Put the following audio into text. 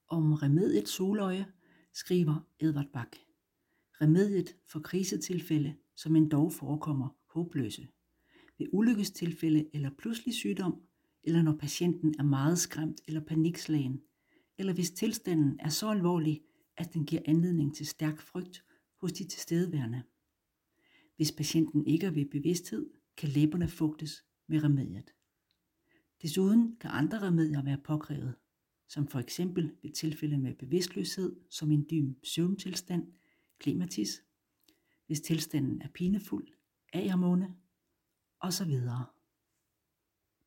Om remediet soløje skriver Edvard Bach. Remediet for krisetilfælde, som endog forekommer håbløse. Ved ulykkestilfælde eller pludselig sygdom, eller når patienten er meget skræmt eller panikslagen, eller hvis tilstanden er så alvorlig, at den giver anledning til stærk frygt hos de tilstedeværende. Hvis patienten ikke er ved bevidsthed, kan læberne fugtes med remediet. Desuden kan andre remedier være påkrævet, som for eksempel ved tilfælde med bevidstløshed som en dym søvntilstand, klimatis, hvis tilstanden er pinefuld, agermåne osv.